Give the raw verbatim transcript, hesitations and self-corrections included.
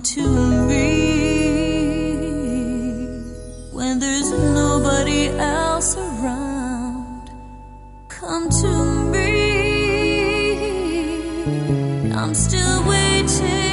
to me when there's nobody else around. Come to me, I'm still waiting.